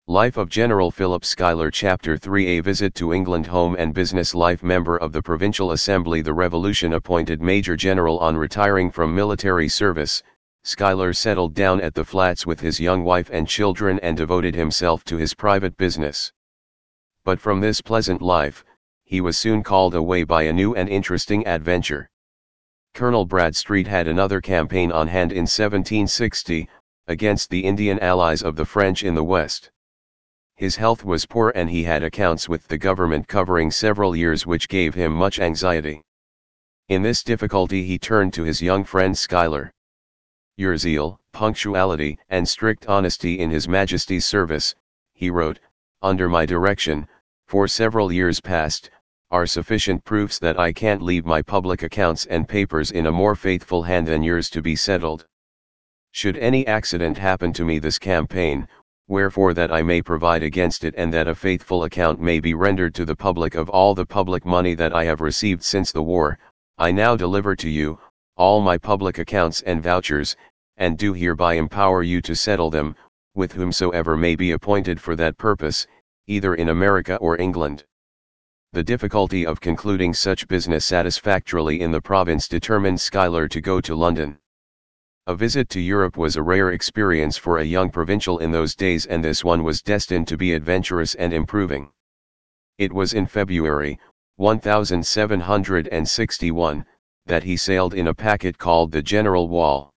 Life of General Philip Schuyler Chapter 3 A visit to England. Home and business life. Member of the Provincial Assembly. The Revolution appointed Major General. On retiring from military service, Schuyler settled down at the flats with his young wife and children and devoted himself to his private business. But from this pleasant life, he was soon called away by a new and interesting adventure. Colonel Bradstreet had another campaign on hand in 1760, against the Indian allies of the French in the West. His health was poor and he had accounts with the government covering several years which gave him much anxiety. In this difficulty he turned to his young friend Schuyler. "Your zeal, punctuality, and strict honesty in His Majesty's service," he wrote, "under my direction, for several years past, are sufficient proofs that I can't leave my public accounts and papers in a more faithful hand than yours to be settled. Should any accident happen to me this campaign, wherefore that I may provide against it and that a faithful account may be rendered to the public of all the public money that I have received since the war, I now deliver to you, all my public accounts and vouchers, and do hereby empower you to settle them, with whomsoever may be appointed for that purpose, either in America or England." The difficulty of concluding such business satisfactorily in the province determined Schuyler to go to London. A visit to Europe was a rare experience for a young provincial in those days, and this one was destined to be adventurous and improving. It was in February, 1761, that he sailed in a packet called the General Wall.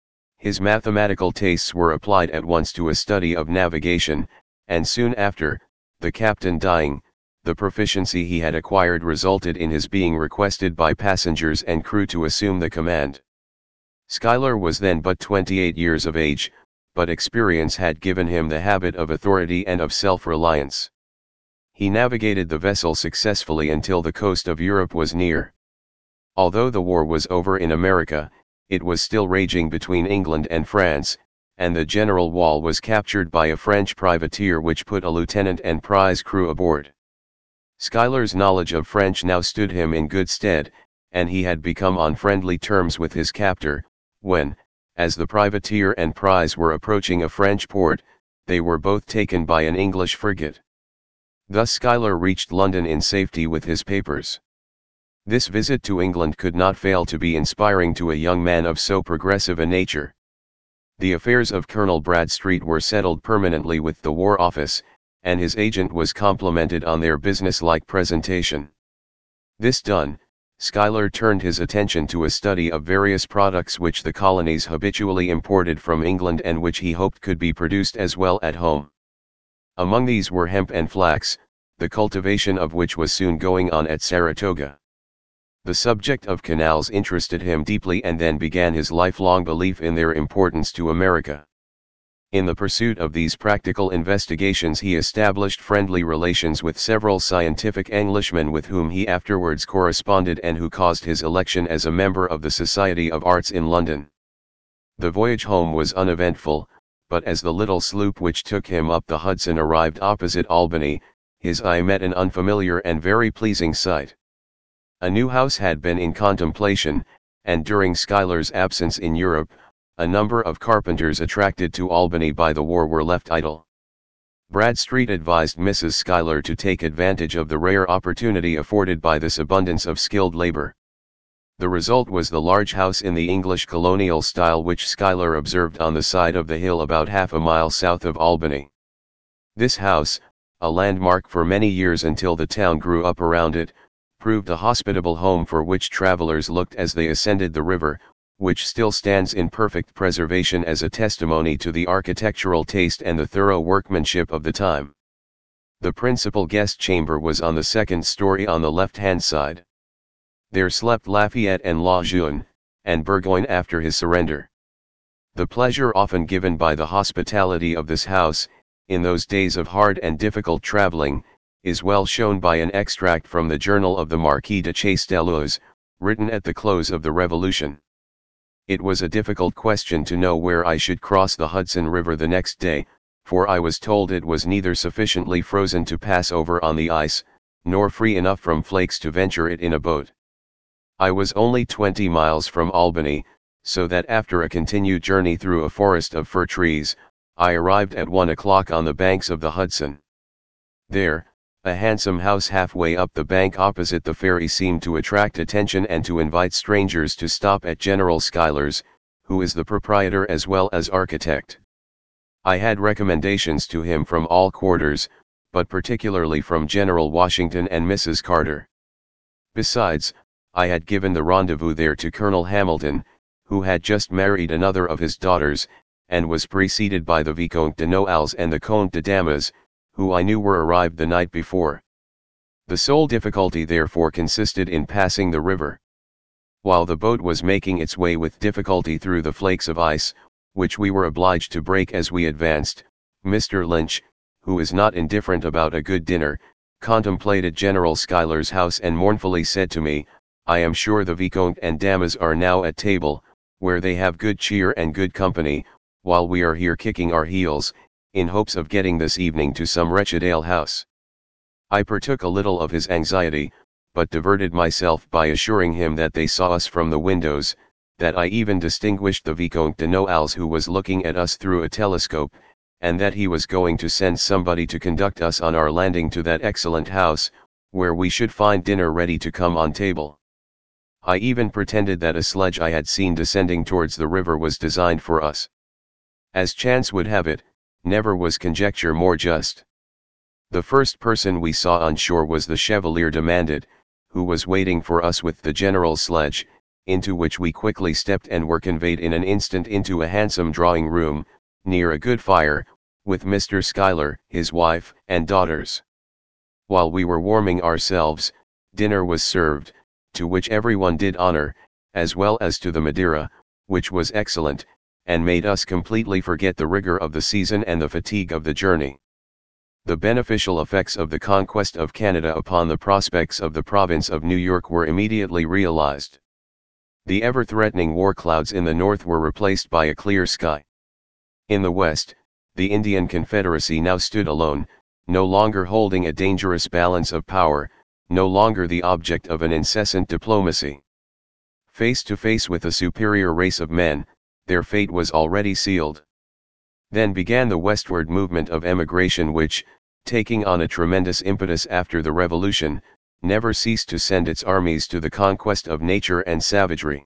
His mathematical tastes were applied at once to a study of navigation, and soon after, the captain dying, the proficiency he had acquired resulted in his being requested by passengers and crew to assume the command. Schuyler was then but 28 years of age, but experience had given him the habit of authority and of self-reliance. He navigated the vessel successfully until the coast of Europe was near. Although the war was over in America, it was still raging between England and France, and the General Wall was captured by a French privateer which put a lieutenant and prize crew aboard. Schuyler's knowledge of French now stood him in good stead, and he had become on friendly terms with his captor, when, as the privateer and prize were approaching a French port, they were both taken by an English frigate. Thus Schuyler reached London in safety with his papers. This visit to England could not fail to be inspiring to a young man of so progressive a nature. The affairs of Colonel Bradstreet were settled permanently with the War Office, and his agent was complimented on their business-like presentation. This done, Schuyler turned his attention to a study of various products which the colonies habitually imported from England and which he hoped could be produced as well at home. Among these were hemp and flax, the cultivation of which was soon going on at Saratoga. The subject of canals interested him deeply, and then began his lifelong belief in their importance to America. In the pursuit of these practical investigations he established friendly relations with several scientific Englishmen with whom he afterwards corresponded and who caused his election as a member of the Society of Arts in London. The voyage home was uneventful, but as the little sloop which took him up the Hudson arrived opposite Albany, his eye met an unfamiliar and very pleasing sight. A new house had been in contemplation, and during Schuyler's absence in Europe, a number of carpenters attracted to Albany by the war were left idle. Bradstreet advised Mrs. Schuyler to take advantage of the rare opportunity afforded by this abundance of skilled labor. The result was the large house in the English colonial style which Schuyler observed on the side of the hill about half a mile south of Albany. This house, a landmark for many years until the town grew up around it, proved a hospitable home for which travelers looked as they ascended the river, which still stands in perfect preservation as a testimony to the architectural taste and the thorough workmanship of the time. The principal guest chamber was on the second story on the left-hand side. There slept Lafayette and La Jeune, and Burgoyne after his surrender. The pleasure often given by the hospitality of this house, in those days of hard and difficult traveling, is well shown by an extract from the journal of the Marquis de Chastellux, written at the close of the Revolution. It was a difficult question to know where I should cross the Hudson River the next day, for I was told it was neither sufficiently frozen to pass over on the ice, nor free enough from flakes to venture it in a boat. I was only 20 miles from Albany, so that after a continued journey through a forest of fir trees, I arrived at 1 o'clock on the banks of the Hudson. There, a handsome house halfway up the bank opposite the ferry seemed to attract attention and to invite strangers to stop at General Schuyler's, who is the proprietor as well as architect. I had recommendations to him from all quarters, but particularly from General Washington and Mrs. Carter. Besides, I had given the rendezvous there to Colonel Hamilton, who had just married another of his daughters, and was preceded by the Vicomte de Noailles and the Comte de Damas, who I knew were arrived the night before. The sole difficulty therefore consisted in passing the river. While the boat was making its way with difficulty through the flakes of ice, which we were obliged to break as we advanced, Mr. Lynch, who is not indifferent about a good dinner, contemplated General Schuyler's house and mournfully said to me, "I am sure the Vicomte and Damas are now at table, where they have good cheer and good company, while we are here kicking our heels, in hopes of getting this evening to some wretched alehouse." I partook a little of his anxiety, but diverted myself by assuring him that they saw us from the windows, that I even distinguished the Vicomte de Noailles who was looking at us through a telescope, and that he was going to send somebody to conduct us on our landing to that excellent house, where we should find dinner ready to come on table. I even pretended that a sledge I had seen descending towards the river was designed for us. As chance would have it, never was conjecture more just. The first person we saw on shore was the Chevalier Demanded, who was waiting for us with the general's sledge, into which we quickly stepped and were conveyed in an instant into a handsome drawing room, near a good fire, with Mr. Schuyler, his wife, and daughters. While we were warming ourselves, dinner was served, to which everyone did honor, as well as to the Madeira, which was excellent, and made us completely forget the rigor of the season and the fatigue of the journey. The beneficial effects of the conquest of Canada upon the prospects of the province of New York were immediately realized. The ever-threatening war clouds in the north were replaced by a clear sky. In the west, the Indian Confederacy now stood alone, no longer holding a dangerous balance of power, no longer the object of an incessant diplomacy. Face to face with a superior race of men, their fate was already sealed. Then began the westward movement of emigration which, taking on a tremendous impetus after the Revolution, never ceased to send its armies to the conquest of nature and savagery.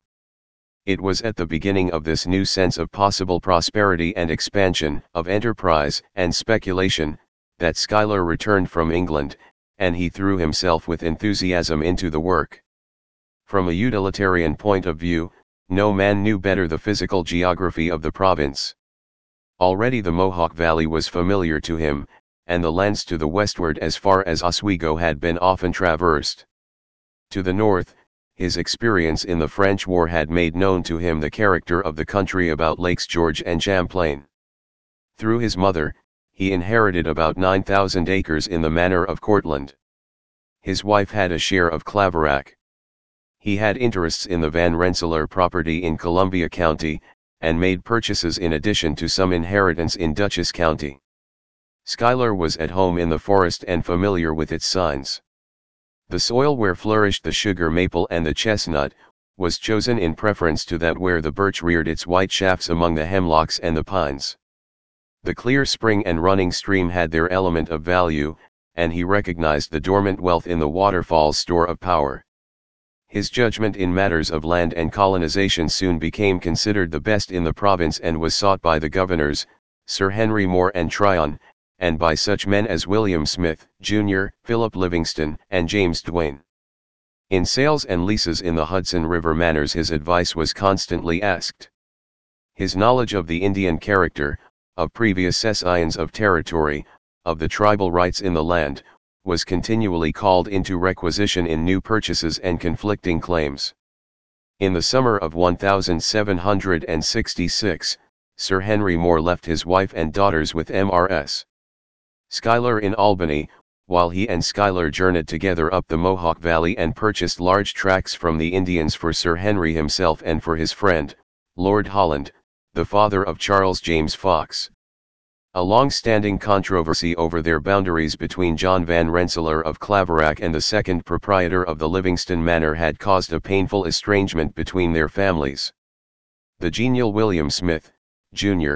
It was at the beginning of this new sense of possible prosperity and expansion, of enterprise and speculation, that Schuyler returned from England, and he threw himself with enthusiasm into the work. From a utilitarian point of view, no man knew better the physical geography of the province. Already the Mohawk Valley was familiar to him, and the lands to the westward as far as Oswego had been often traversed. To the north, his experience in the French War had made known to him the character of the country about Lakes George and Champlain. Through his mother, he inherited about 9,000 acres in the manor of Cortland. His wife had a share of Claverack. He had interests in the Van Rensselaer property in Columbia County, and made purchases in addition to some inheritance in Dutchess County. Schuyler was at home in the forest and familiar with its signs. The soil where flourished the sugar maple and the chestnut, was chosen in preference to that where the birch reared its white shafts among the hemlocks and the pines. The clear spring and running stream had their element of value, and he recognized the dormant wealth in the waterfall's store of power. His judgment in matters of land and colonization soon became considered the best in the province and was sought by the governors, Sir Henry Moore and Tryon, and by such men as William Smith, Jr., Philip Livingston, and James Duane. In sales and leases in the Hudson River manors his advice was constantly asked. His knowledge of the Indian character, of previous cessions of territory, of the tribal rights in the land, was continually called into requisition in new purchases and conflicting claims. In the summer of 1766, Sir Henry Moore left his wife and daughters with Mrs. Schuyler in Albany, while he and Schuyler journeyed together up the Mohawk Valley and purchased large tracts from the Indians for Sir Henry himself and for his friend, Lord Holland, the father of Charles James Fox. A long-standing controversy over their boundaries between John Van Rensselaer of Claverack and the second proprietor of the Livingston Manor had caused a painful estrangement between their families. The genial William Smith, Jr.,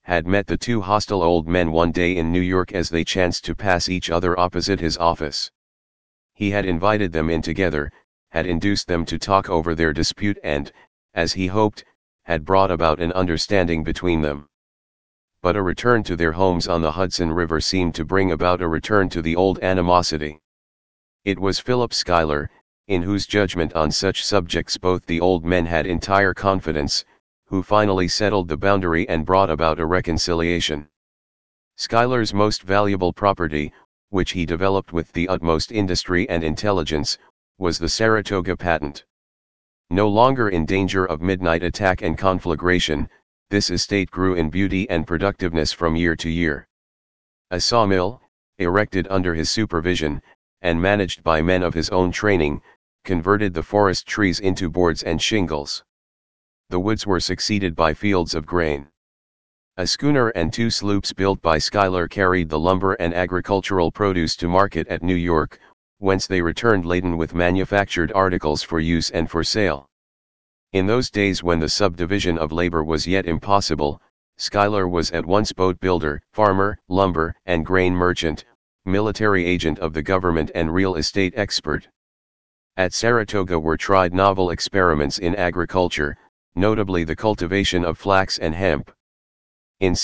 had met the two hostile old men one day in New York as they chanced to pass each other opposite his office. He had invited them in together, had induced them to talk over their dispute and, as he hoped, had brought about an understanding between them. But a return to their homes on the Hudson River seemed to bring about a return to the old animosity. It was Philip Schuyler, in whose judgment on such subjects both the old men had entire confidence, who finally settled the boundary and brought about a reconciliation. Schuyler's most valuable property, which he developed with the utmost industry and intelligence, was the Saratoga patent. No longer in danger of midnight attack and conflagration, this estate grew in beauty and productiveness from year to year. A sawmill, erected under his supervision, and managed by men of his own training, converted the forest trees into boards and shingles. The woods were succeeded by fields of grain. A schooner and two sloops built by Schuyler carried the lumber and agricultural produce to market at New York, whence they returned laden with manufactured articles for use and for sale. In those days when the subdivision of labor was yet impossible, Schuyler was at once boat builder, farmer, lumber and grain merchant, military agent of the government and real estate expert. At Saratoga were tried novel experiments in agriculture, notably the cultivation of flax and hemp. In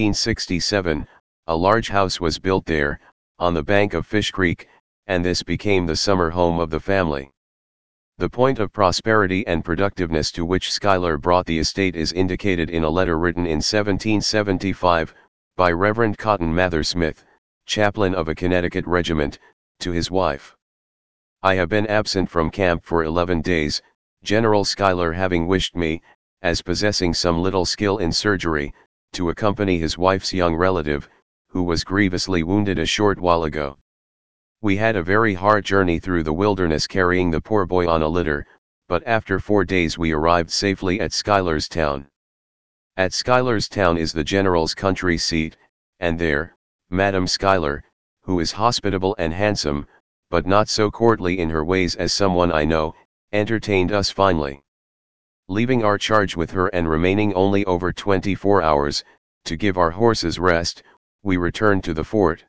1767, a large house was built there, on the bank of Fish Creek, and this became the summer home of the family. The point of prosperity and productiveness to which Schuyler brought the estate is indicated in a letter written in 1775, by Reverend Cotton Mather Smith, chaplain of a Connecticut regiment, to his wife. I have been absent from camp for 11 days, General Schuyler having wished me, as possessing some little skill in surgery, to accompany his wife's young relative, who was grievously wounded a short while ago. We had a very hard journey through the wilderness carrying the poor boy on a litter, but after 4 days we arrived safely at Schuyler's Town. At Schuyler's Town is the General's country seat, and there, Madame Schuyler, who is hospitable and handsome, but not so courtly in her ways as someone I know, entertained us finely. Leaving our charge with her and remaining only over 24 hours, to give our horses rest, we returned to the fort.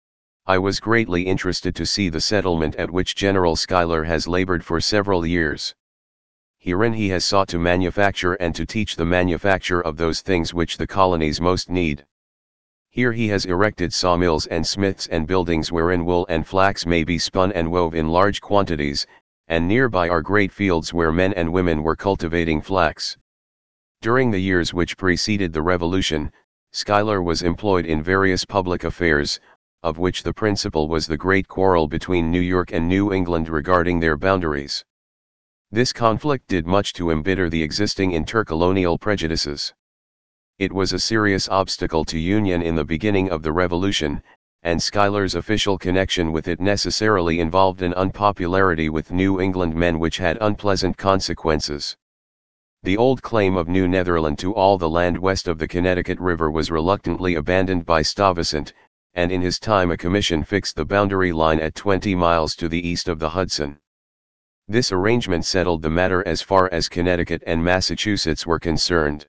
I was greatly interested to see the settlement at which General Schuyler has labored for several years. Herein he has sought to manufacture and to teach the manufacture of those things which the colonies most need. Here he has erected sawmills and smiths and buildings wherein wool and flax may be spun and wove in large quantities, and nearby are great fields where men and women were cultivating flax. During the years which preceded the Revolution, Schuyler was employed in various public affairs, of which the principal was the great quarrel between New York and New England regarding their boundaries. This conflict did much to embitter the existing intercolonial prejudices. It was a serious obstacle to union in the beginning of the Revolution, and Schuyler's official connection with it necessarily involved an unpopularity with New England men which had unpleasant consequences. The old claim of New Netherland to all the land west of the Connecticut River was reluctantly abandoned by Stuyvesant, and in his time a commission fixed the boundary line at 20 miles to the east of the Hudson. This arrangement settled the matter as far as Connecticut and Massachusetts were concerned.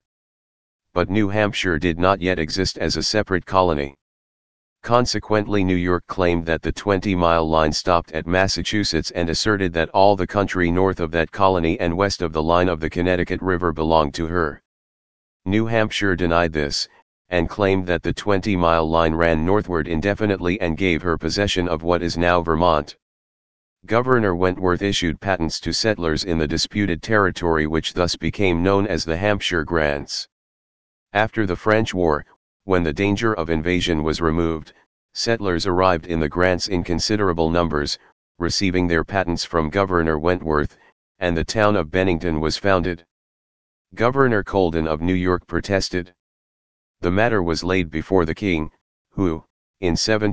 But New Hampshire did not yet exist as a separate colony. Consequently, New York claimed that the 20-mile line stopped at Massachusetts and asserted that all the country north of that colony and west of the line of the Connecticut River belonged to her. New Hampshire denied this, and claimed that the 20-mile line ran northward indefinitely and gave her possession of what is now Vermont. Governor Wentworth issued patents to settlers in the disputed territory, which thus became known as the Hampshire Grants. After the French War, when the danger of invasion was removed, settlers arrived in the grants in considerable numbers, receiving their patents from Governor Wentworth, and the town of Bennington was founded. Governor Colden of New York protested. The matter was laid before the king, who, in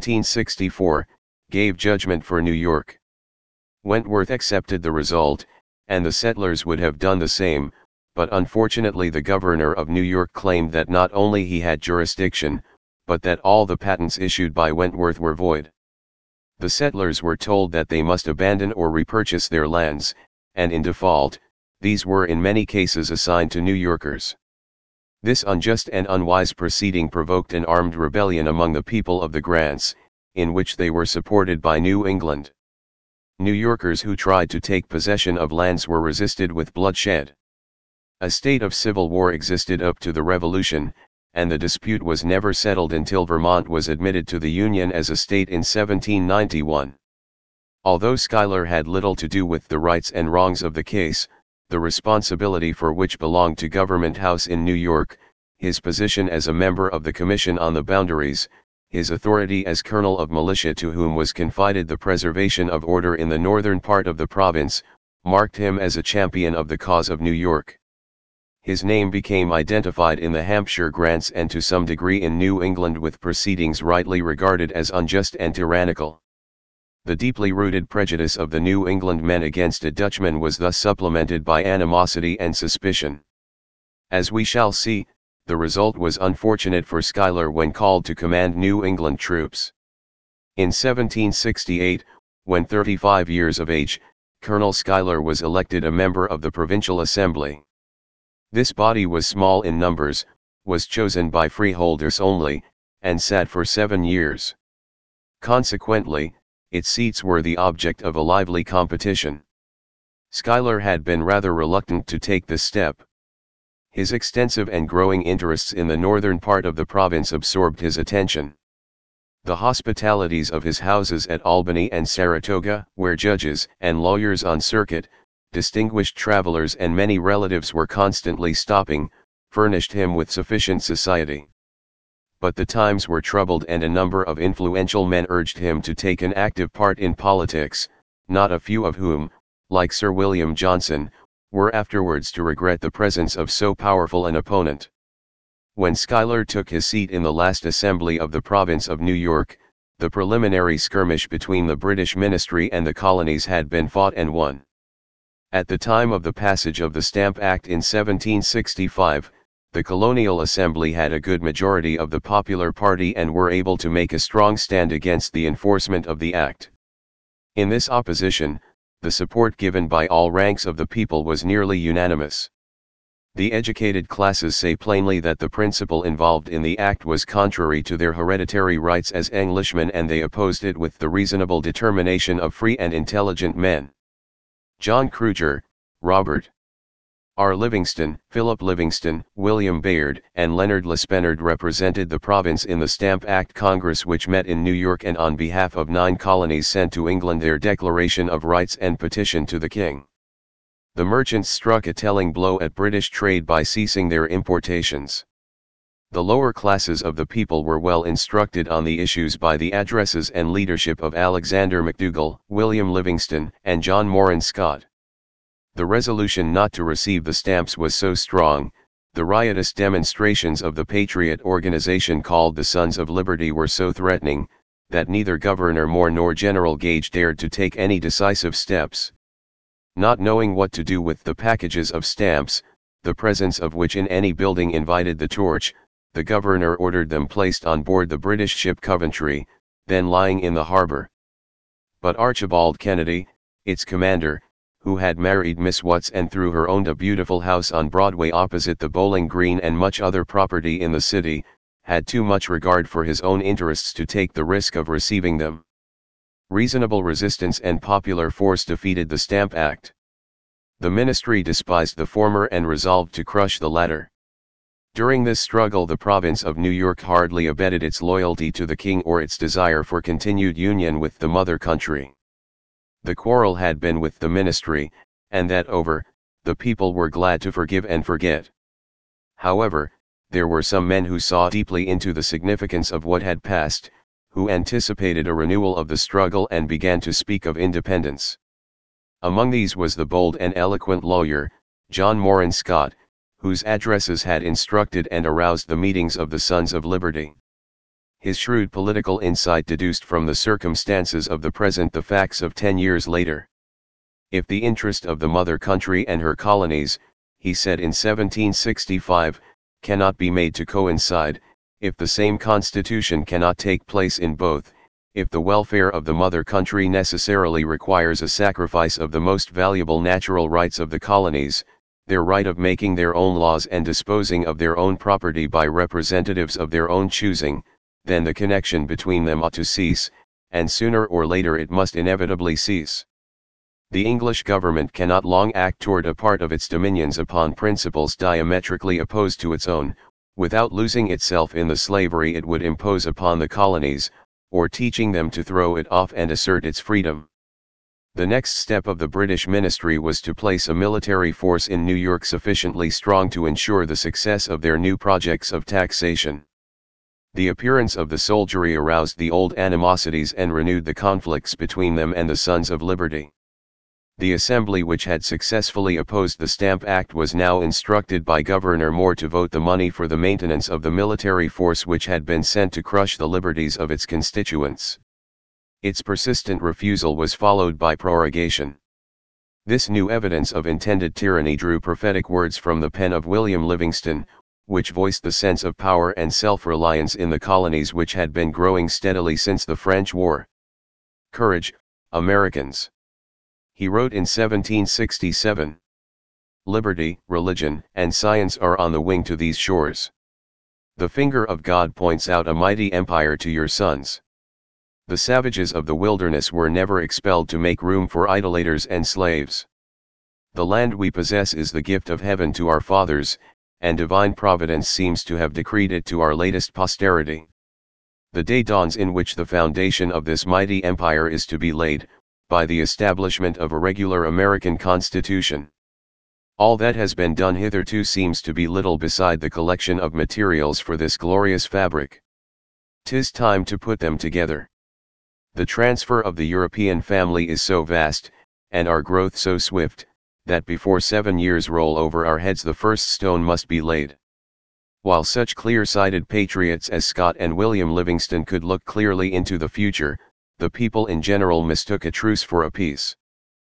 1764, gave judgment for New York. Wentworth accepted the result, and the settlers would have done the same, but unfortunately the governor of New York claimed that not only he had jurisdiction, but that all the patents issued by Wentworth were void. The settlers were told that they must abandon or repurchase their lands, and in default, these were in many cases assigned to New Yorkers. This unjust and unwise proceeding provoked an armed rebellion among the people of the grants, in which they were supported by New England. New Yorkers who tried to take possession of lands were resisted with bloodshed. A state of civil war existed up to the Revolution, and the dispute was never settled until Vermont was admitted to the Union as a state in 1791. Although Schuyler had little to do with the rights and wrongs of the case, the responsibility for which belonged to Government House in New York, his position as a member of the Commission on the Boundaries, his authority as colonel of militia to whom was confided the preservation of order in the northern part of the province, marked him as a champion of the cause of New York. His name became identified in the Hampshire grants and to some degree in New England with proceedings rightly regarded as unjust and tyrannical. The deeply rooted prejudice of the New England men against a Dutchman was thus supplemented by animosity and suspicion. As we shall see, the result was unfortunate for Schuyler when called to command New England troops. In 1768, when 35 years of age, Colonel Schuyler was elected a member of the Provincial Assembly. This body was small in numbers, was chosen by freeholders only, and sat for 7 years. Consequently, its seats were the object of a lively competition. Schuyler had been rather reluctant to take this step. His extensive and growing interests in the northern part of the province absorbed his attention. The hospitalities of his houses at Albany and Saratoga, where judges and lawyers on circuit, distinguished travelers and many relatives were constantly stopping, furnished him with sufficient society. But the times were troubled and a number of influential men urged him to take an active part in politics, not a few of whom, like Sir William Johnson, were afterwards to regret the presence of so powerful an opponent. When Schuyler took his seat in the last assembly of the province of New York, the preliminary skirmish between the British ministry and the colonies had been fought and won. At the time of the passage of the Stamp Act in 1765, the Colonial Assembly had a good majority of the popular party and were able to make a strong stand against the enforcement of the act. In this opposition, the support given by all ranks of the people was nearly unanimous. The educated classes say plainly that the principle involved in the act was contrary to their hereditary rights as Englishmen, and they opposed it with the reasonable determination of free and intelligent men. John Kruger, Robert R. Livingston, Philip Livingston, William Bayard, and Leonard Lespennard represented the province in the Stamp Act Congress, which met in New York, and on behalf of 9 colonies sent to England their Declaration of Rights and petition to the King. The merchants struck a telling blow at British trade by ceasing their importations. The lower classes of the people were well instructed on the issues by the addresses and leadership of Alexander McDougall, William Livingston, and John Morin Scott. The resolution not to receive the stamps was so strong, the riotous demonstrations of the patriot organization called the Sons of Liberty were so threatening, that neither Governor Moore nor General Gage dared to take any decisive steps. Not knowing what to do with the packages of stamps, the presence of which in any building invited the torch, the governor ordered them placed on board the British ship Coventry, then lying in the harbor. But Archibald Kennedy, its commander, who had married Miss Watts and through her owned a beautiful house on Broadway opposite the Bowling Green and much other property in the city, had too much regard for his own interests to take the risk of receiving them. Reasonable resistance and popular force defeated the Stamp Act. The ministry despised the former and resolved to crush the latter. During this struggle the province of New York hardly abated its loyalty to the king or its desire for continued union with the mother country. The quarrel had been with the ministry, and that over, the people were glad to forgive and forget. However, there were some men who saw deeply into the significance of what had passed, who anticipated a renewal of the struggle and began to speak of independence. Among these was the bold and eloquent lawyer, John Morin Scott, whose addresses had instructed and aroused the meetings of the Sons of Liberty. His shrewd political insight deduced from the circumstances of the present the facts of 10 years later. If the interest of the mother country and her colonies, he said in 1765, cannot be made to coincide, if the same constitution cannot take place in both, if the welfare of the mother country necessarily requires a sacrifice of the most valuable natural rights of the colonies, their right of making their own laws and disposing of their own property by representatives of their own choosing, then the connection between them ought to cease, and sooner or later it must inevitably cease. The English government cannot long act toward a part of its dominions upon principles diametrically opposed to its own, without losing itself in the slavery it would impose upon the colonies, or teaching them to throw it off and assert its freedom. The next step of the British ministry was to place a military force in New York sufficiently strong to ensure the success of their new projects of taxation. The appearance of the soldiery aroused the old animosities and renewed the conflicts between them and the Sons of Liberty. The Assembly, which had successfully opposed the Stamp Act, was now instructed by Governor Moore to vote the money for the maintenance of the military force which had been sent to crush the liberties of its constituents. Its persistent refusal was followed by prorogation. This new evidence of intended tyranny drew prophetic words from the pen of William Livingston, which voiced the sense of power and self-reliance in the colonies which had been growing steadily since the French War. "Courage, Americans," he wrote in 1767. "Liberty, religion, and science are on the wing to these shores. The finger of God points out a mighty empire to your sons. The savages of the wilderness were never expelled to make room for idolaters and slaves. The land we possess is the gift of heaven to our fathers, and divine providence seems to have decreed it to our latest posterity. The day dawns in which the foundation of this mighty empire is to be laid, by the establishment of a regular American Constitution. All that has been done hitherto seems to be little beside the collection of materials for this glorious fabric. 'Tis time to put them together. The transfer of the European family is so vast, and our growth so swift, that before 7 years roll over our heads the first stone must be laid." While such clear-sighted patriots as Scott and William Livingston could look clearly into the future, the people in general mistook a truce for a peace.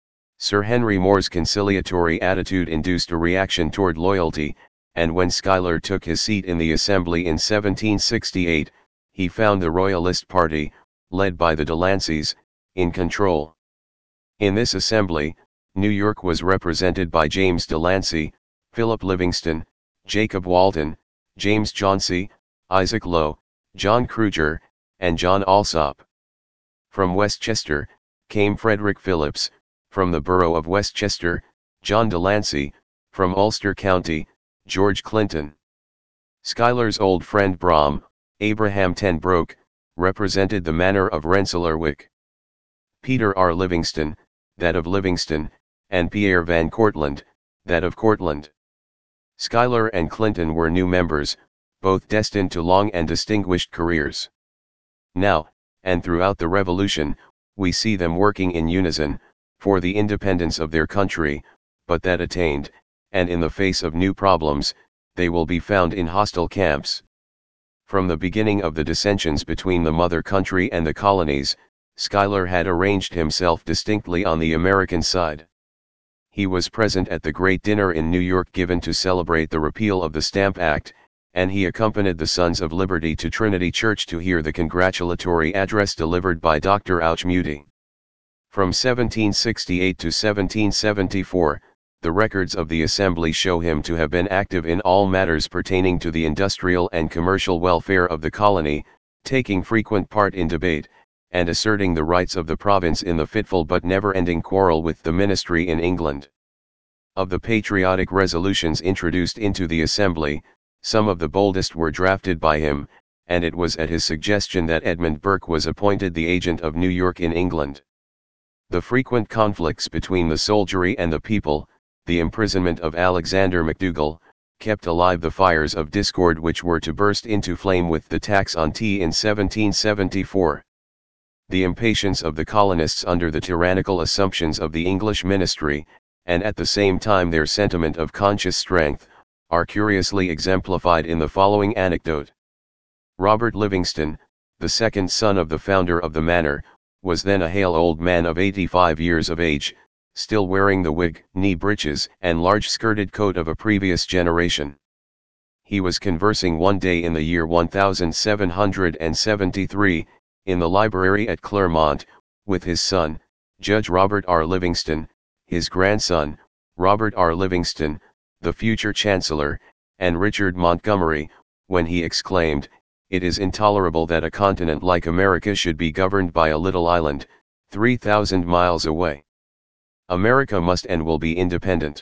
Sir Henry More's conciliatory attitude induced a reaction toward loyalty, and when Schuyler took his seat in the Assembly in 1768, he found the Royalist party, led by the Delanceys, in control. In this assembly, New York was represented by James Delancey, Philip Livingston, Jacob Walton, James Chauncey, Isaac Lowe, John Kruger, and John Alsop. From Westchester, came Frederick Phillips, from the borough of Westchester, John Delancey, from Ulster County, George Clinton. Schuyler's old friend Brougham, Abraham Ten Broeck, represented the manor of Rensselaerwyck. Peter R. Livingston, that of Livingston, and Pierre Van Cortlandt, that of Cortland. Schuyler and Clinton were new members, both destined to long and distinguished careers. Now, and throughout the Revolution, we see them working in unison, for the independence of their country, but that attained, and in the face of new problems, they will be found in hostile camps. From the beginning of the dissensions between the mother country and the colonies, Schuyler had arranged himself distinctly on the American side. He was present at the great dinner in New York given to celebrate the repeal of the Stamp Act, and he accompanied the Sons of Liberty to Trinity Church to hear the congratulatory address delivered by Dr. Ouch Mutey. From 1768 to 1774, the records of the Assembly show him to have been active in all matters pertaining to the industrial and commercial welfare of the colony, taking frequent part in debate, and asserting the rights of the province in the fitful but never-ending quarrel with the ministry in England. Of the patriotic resolutions introduced into the Assembly, some of the boldest were drafted by him, and it was at his suggestion that Edmund Burke was appointed the agent of New York in England. The frequent conflicts between the soldiery and the people, the imprisonment of Alexander McDougall, kept alive the fires of discord which were to burst into flame with the tax on tea in 1774. The impatience of the colonists under the tyrannical assumptions of the English ministry, and at the same time their sentiment of conscious strength, are curiously exemplified in the following anecdote. Robert Livingston, the second son of the founder of the manor, was then a hale old man of 85 years of age, still wearing the wig, knee breeches, and large-skirted coat of a previous generation. He was conversing one day in the year 1773, in the library at Claremont, with his son, Judge Robert R. Livingston, his grandson, Robert R. Livingston, the future Chancellor, and Richard Montgomery, when he exclaimed, "It is intolerable that a continent like America should be governed by a little island, 3,000 miles away. America must and will be independent.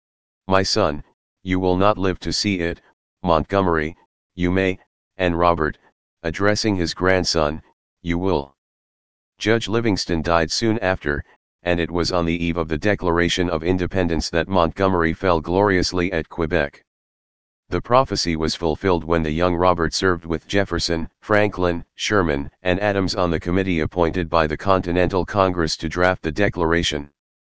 My son, you will not live to see it, Montgomery, you may, and Robert, addressing his grandson, you will." Judge Livingston died soon after, and it was on the eve of the Declaration of Independence that Montgomery fell gloriously at Quebec. The prophecy was fulfilled when the young Robert served with Jefferson, Franklin, Sherman, and Adams on the committee appointed by the Continental Congress to draft the Declaration.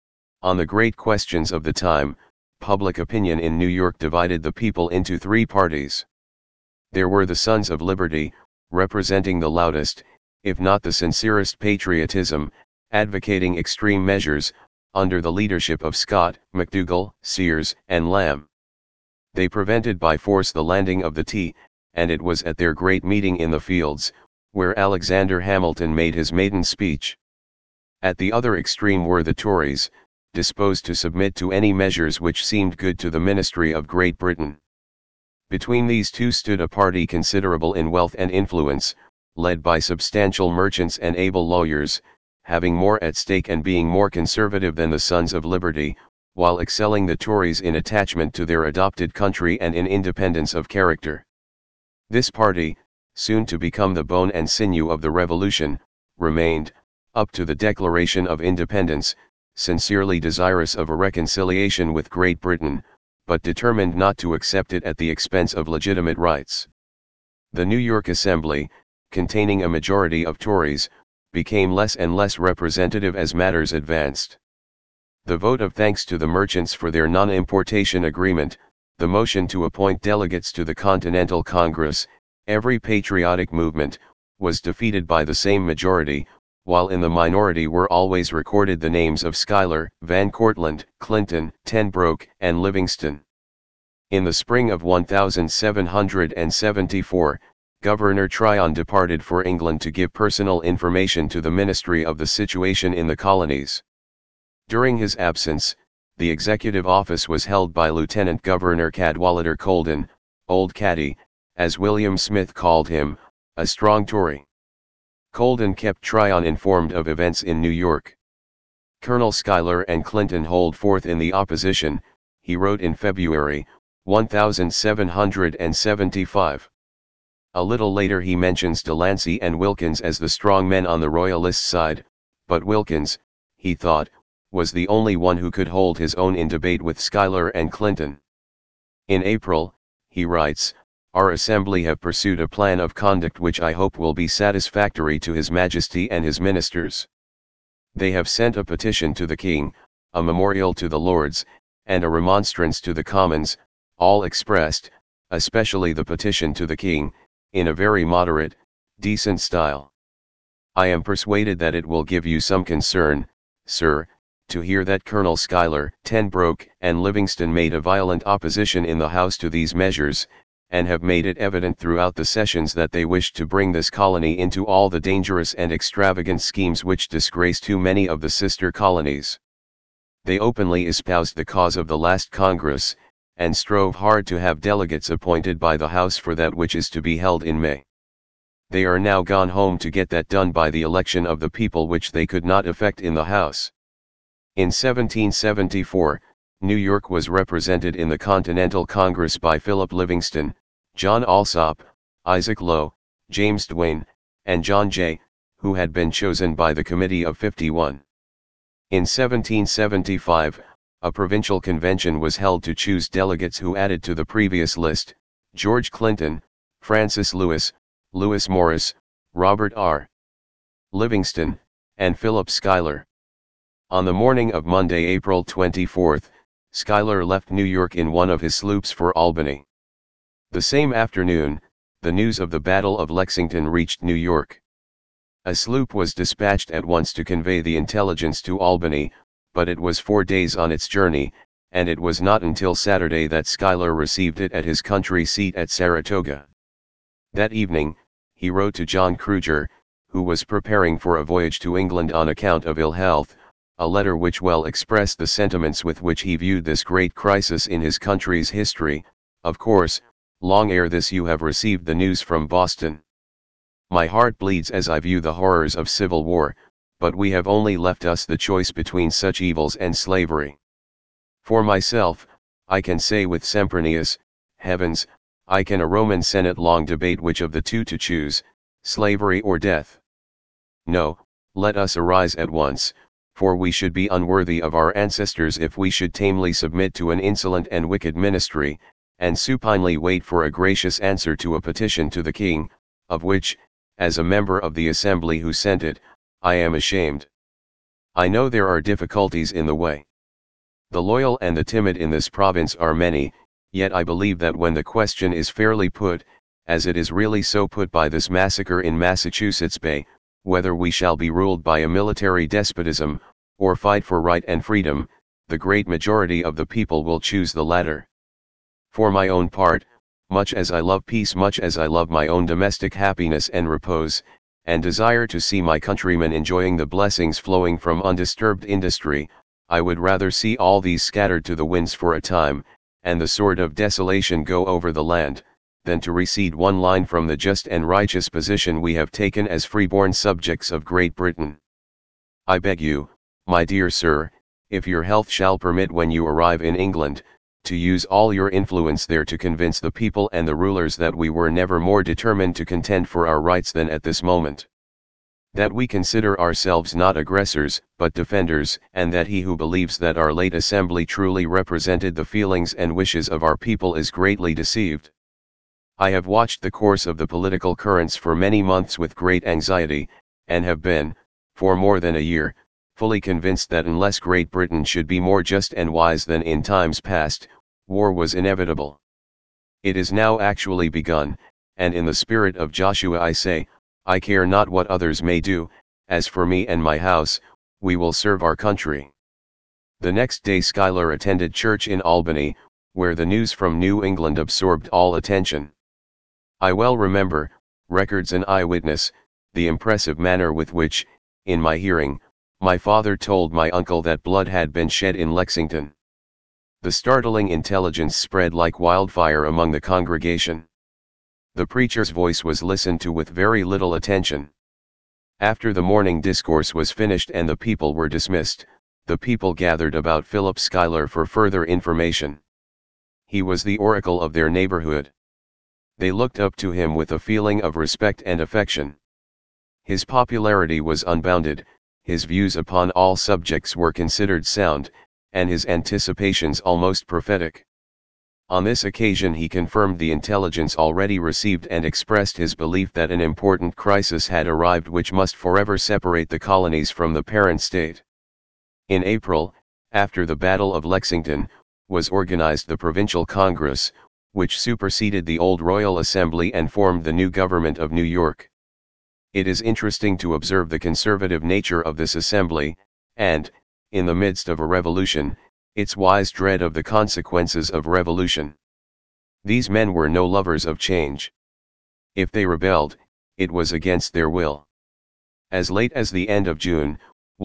On the great questions of the time, public opinion in New York divided the people into three parties. There were the Sons of Liberty, representing the loudest, if not the sincerest patriotism, advocating extreme measures, under the leadership of Scott, McDougall, Sears, and Lamb. They prevented by force the landing of the tea, and it was at their great meeting in the Fields, where Alexander Hamilton made his maiden speech. At the other extreme were the Tories, disposed to submit to any measures which seemed good to the ministry of Great Britain. Between these two stood a party considerable in wealth and influence, led by substantial merchants and able lawyers, having more at stake and being more conservative than the Sons of Liberty, while excelling the Tories in attachment to their adopted country and in independence of character. This party, soon to become the bone and sinew of the Revolution, remained, up to the Declaration of Independence, sincerely desirous of a reconciliation with Great Britain, but determined not to accept it at the expense of legitimate rights. The New York Assembly, containing a majority of Tories, became less and less representative as matters advanced. The vote of thanks to the merchants for their non-importation agreement, the motion to appoint delegates to the Continental Congress, every patriotic movement, was defeated by the same majority, while in the minority were always recorded the names of Schuyler, Van Cortlandt, Clinton, Ten Broeck, and Livingston. In the spring of 1774, Governor Tryon departed for England to give personal information to the Ministry of the situation in the colonies. During his absence, the executive office was held by Lieutenant Governor Cadwallader Colden, Old Caddy, as William Smith called him, a strong Tory. Colden kept Tryon informed of events in New York. Colonel Schuyler and Clinton hold forth in the opposition, he wrote in February, 1775. A little later he mentions Delancey and Wilkins as the strong men on the Royalist side, but Wilkins, he thought, was the only one who could hold his own in debate with Schuyler and Clinton. In April, he writes, "Our Assembly have pursued a plan of conduct which I hope will be satisfactory to His Majesty and his ministers. They have sent a petition to the King, a memorial to the Lords, and a remonstrance to the Commons, all expressed, especially the petition to the King, in a very moderate, decent style. I am persuaded that it will give you some concern, sir, to hear that Colonel Schuyler, Ten Broeck, and Livingston made a violent opposition in the House to these measures, and have made it evident throughout the sessions that they wished to bring this colony into all the dangerous and extravagant schemes which disgrace too many of the sister colonies. They openly espoused the cause of the last Congress, and strove hard to have delegates appointed by the House for that which is to be held in May. They are now gone home to get that done by the election of the people which they could not effect in the House." In 1774, New York was represented in the Continental Congress by Philip Livingston, John Alsop, Isaac Low, James Duane, and John Jay, who had been chosen by the Committee of 51. In 1775, a provincial convention was held to choose delegates who added to the previous list, George Clinton, Francis Lewis, Lewis Morris, Robert R. Livingston, and Philip Schuyler. On the morning of Monday, April 24, Schuyler left New York in one of his sloops for Albany. The same afternoon, the news of the Battle of Lexington reached New York. A sloop was dispatched at once to convey the intelligence to Albany, but it was 4 days on its journey, and it was not until Saturday that Schuyler received it at his country seat at Saratoga. That evening, he wrote to John Cruger, who was preparing for a voyage to England on account of ill health, a letter which well expressed the sentiments with which he viewed this great crisis in his country's history. Of course, long ere this you have received the news from Boston. My heart bleeds as I view the horrors of civil war, but we have only left us the choice between such evils and slavery. For myself, I can say with Sempronius, heavens, I can a Roman Senate long debate which of the two to choose, slavery or death. No, let us arise at once, for we should be unworthy of our ancestors if we should tamely submit to an insolent and wicked ministry, and supinely wait for a gracious answer to a petition to the king, of which, as a member of the assembly who sent it, I am ashamed. I know there are difficulties in the way. The loyal and the timid in this province are many, yet I believe that when the question is fairly put, as it is really so put by this massacre in Massachusetts Bay, whether we shall be ruled by a military despotism, or fight for right and freedom, the great majority of the people will choose the latter. For my own part, much as I love peace, much as I love my own domestic happiness and repose, and desire to see my countrymen enjoying the blessings flowing from undisturbed industry, I would rather see all these scattered to the winds for a time, and the sword of desolation go over the land, than to recede one line from the just and righteous position we have taken as freeborn subjects of Great Britain. I beg you, my dear sir, if your health shall permit when you arrive in England, to use all your influence there to convince the people and the rulers that we were never more determined to contend for our rights than at this moment. That we consider ourselves not aggressors, but defenders, and that he who believes that our late assembly truly represented the feelings and wishes of our people is greatly deceived. I have watched the course of the political currents for many months with great anxiety, and have been, for more than a year, fully convinced that unless Great Britain should be more just and wise than in times past, war was inevitable. It is now actually begun, and in the spirit of Joshua I say, I care not what others may do, as for me and my house, we will serve our country. The next day Schuyler attended church in Albany, where the news from New England absorbed all attention. I well remember, records an eyewitness, the impressive manner with which, in my hearing, my father told my uncle that blood had been shed in Lexington. The startling intelligence spread like wildfire among the congregation. The preacher's voice was listened to with very little attention. After the morning discourse was finished and the people were dismissed, the people gathered about Philip Schuyler for further information. He was the oracle of their neighborhood. They looked up to him with a feeling of respect and affection. His popularity was unbounded, his views upon all subjects were considered sound, and his anticipations almost prophetic. On this occasion he confirmed the intelligence already received and expressed his belief that an important crisis had arrived which must forever separate the colonies from the parent state. In April, after the Battle of Lexington, was organized the Provincial Congress, which superseded the old Royal Assembly and formed the new government of New York. It is interesting to observe the conservative nature of this assembly, and, in the midst of a revolution, its wise dread of the consequences of revolution. These men were no lovers of change. If they rebelled, it was against their will. As late as the end of June,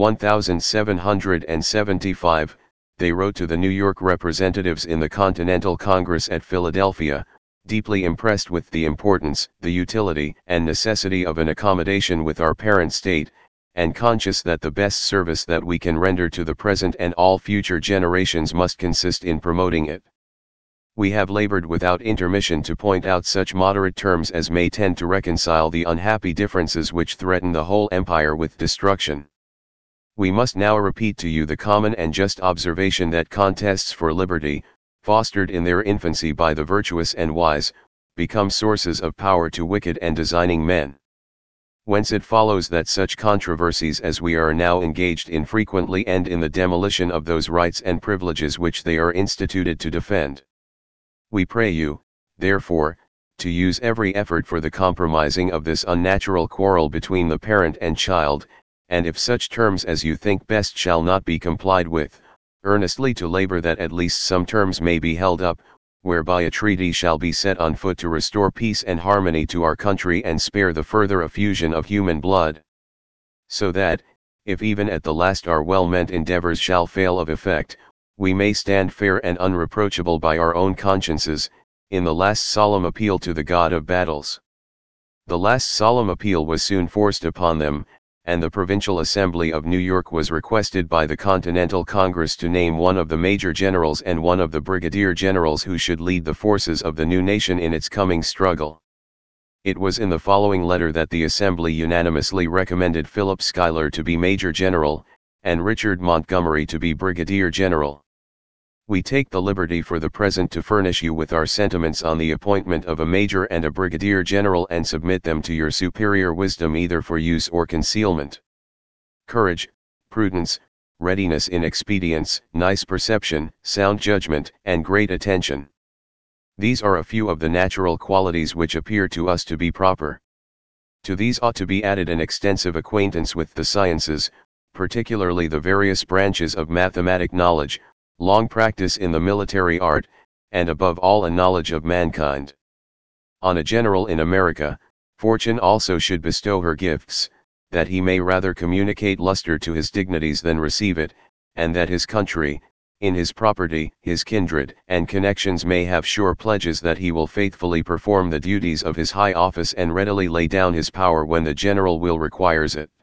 1775, they wrote to the New York representatives in the Continental Congress at Philadelphia, deeply impressed with the importance, the utility, and necessity of an accommodation with our parent state, and conscious that the best service that we can render to the present and all future generations must consist in promoting it. We have labored without intermission to point out such moderate terms as may tend to reconcile the unhappy differences which threaten the whole empire with destruction. We must now repeat to you the common and just observation that contests for liberty, fostered in their infancy by the virtuous and wise, become sources of power to wicked and designing men. Whence it follows that such controversies as we are now engaged in frequently end in the demolition of those rights and privileges which they are instituted to defend. We pray you, therefore, to use every effort for the compromising of this unnatural quarrel between the parent and child, and if such terms as you think best shall not be complied with, earnestly to labor that at least some terms may be held up, whereby a treaty shall be set on foot to restore peace and harmony to our country and spare the further effusion of human blood. So that, if even at the last our well-meant endeavors shall fail of effect, we may stand fair and unreproachable by our own consciences, in the last solemn appeal to the God of battles. The last solemn appeal was soon forced upon them, and the Provincial Assembly of New York was requested by the Continental Congress to name one of the major generals and one of the brigadier generals who should lead the forces of the new nation in its coming struggle. It was in the following letter that the Assembly unanimously recommended Philip Schuyler to be Major General, and Richard Montgomery to be Brigadier General. We take the liberty for the present to furnish you with our sentiments on the appointment of a Major and a Brigadier General and submit them to your superior wisdom either for use or concealment. Courage, prudence, readiness in expedients, nice perception, sound judgment, and great attention. These are a few of the natural qualities which appear to us to be proper. To these ought to be added an extensive acquaintance with the sciences, particularly the various branches of mathematic knowledge, long practice in the military art, and above all a knowledge of mankind. On a general in America, fortune also should bestow her gifts, that he may rather communicate luster to his dignities than receive it, and that his country, in his property, his kindred and connections may have sure pledges that he will faithfully perform the duties of his high office and readily lay down his power when the general will requires it.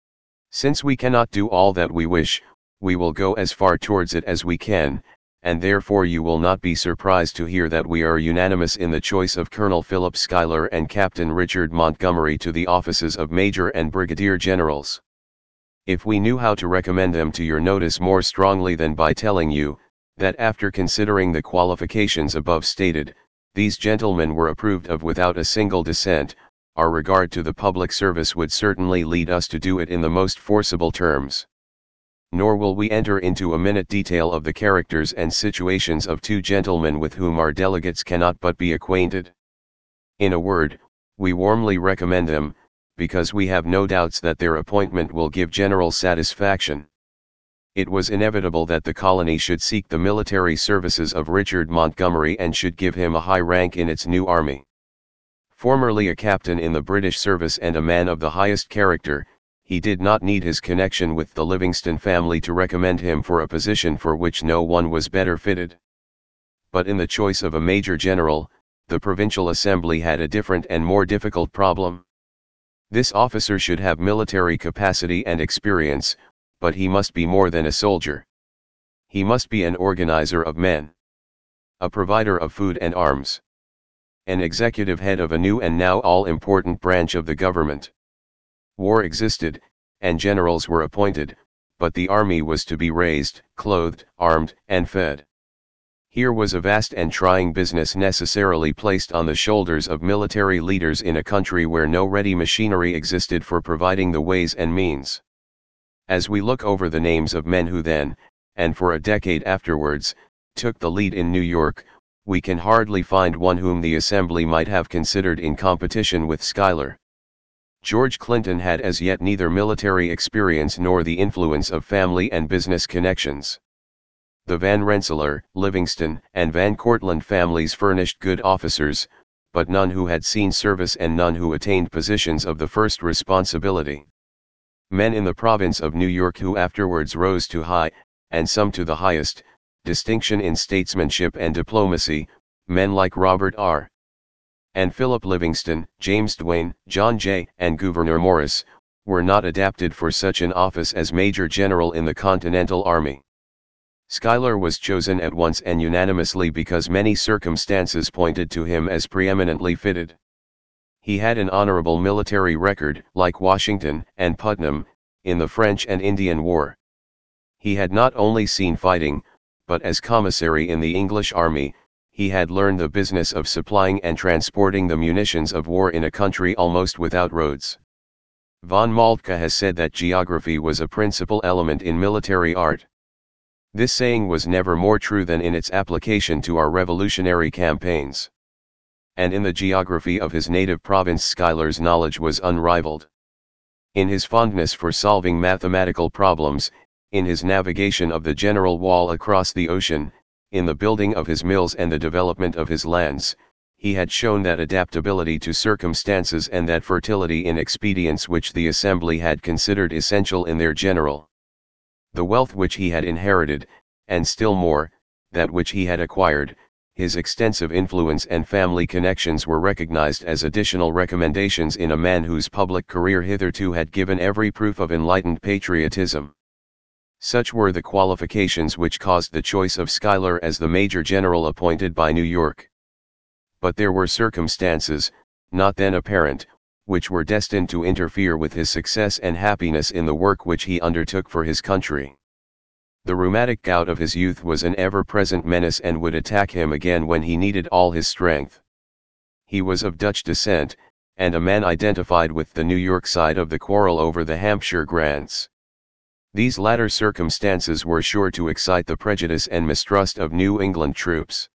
Since we cannot do all that we wish, we will go as far towards it as we can, and therefore you will not be surprised to hear that we are unanimous in the choice of Colonel Philip Schuyler and Captain Richard Montgomery to the offices of Major and Brigadier Generals. If we knew how to recommend them to your notice more strongly than by telling you, that after considering the qualifications above stated, these gentlemen were approved of without a single dissent, our regard to the public service would certainly lead us to do it in the most forcible terms. Nor will we enter into a minute detail of the characters and situations of two gentlemen with whom our delegates cannot but be acquainted. In a word, we warmly recommend them, because we have no doubts that their appointment will give general satisfaction. It was inevitable that the colony should seek the military services of Richard Montgomery and should give him a high rank in its new army. Formerly a captain in the British service and a man of the highest character, he did not need his connection with the Livingston family to recommend him for a position for which no one was better fitted. But in the choice of a major general, the Provincial Assembly had a different and more difficult problem. This officer should have military capacity and experience, but he must be more than a soldier. He must be an organizer of men, a provider of food and arms, an executive head of a new and now all-important branch of the government. War existed, and generals were appointed, but the army was to be raised, clothed, armed, and fed. Here was a vast and trying business necessarily placed on the shoulders of military leaders in a country where no ready machinery existed for providing the ways and means. As we look over the names of men who then, and for a decade afterwards, took the lead in New York, we can hardly find one whom the Assembly might have considered in competition with Schuyler. George Clinton had as yet neither military experience nor the influence of family and business connections. The Van Rensselaer, Livingston, and Van Cortlandt families furnished good officers, but none who had seen service and none who attained positions of the first responsibility. Men in the province of New York who afterwards rose to high, and some to the highest, distinction in statesmanship and diplomacy, men like Robert R. and Philip Livingston, James Duane, John Jay, and Gouverneur Morris, were not adapted for such an office as Major General in the Continental Army. Schuyler was chosen at once and unanimously because many circumstances pointed to him as preeminently fitted. He had an honorable military record, like Washington and Putnam, in the French and Indian War. He had not only seen fighting, but as commissary in the English army, he had learned the business of supplying and transporting the munitions of war in a country almost without roads. Von Moltke has said that geography was a principal element in military art. This saying was never more true than in its application to our revolutionary campaigns. And in the geography of his native province Schuyler's knowledge was unrivaled. In his fondness for solving mathematical problems, in his navigation of the General Wall across the ocean, in the building of his mills and the development of his lands, he had shown that adaptability to circumstances and that fertility in expedients which the Assembly had considered essential in their general. The wealth which he had inherited, and still more, that which he had acquired, his extensive influence and family connections were recognized as additional recommendations in a man whose public career hitherto had given every proof of enlightened patriotism. Such were the qualifications which caused the choice of Schuyler as the Major General appointed by New York. But there were circumstances, not then apparent, which were destined to interfere with his success and happiness in the work which he undertook for his country. The rheumatic gout of his youth was an ever-present menace and would attack him again when he needed all his strength. He was of Dutch descent, and a man identified with the New York side of the quarrel over the Hampshire grants. These latter circumstances were sure to excite the prejudice and mistrust of New England troops.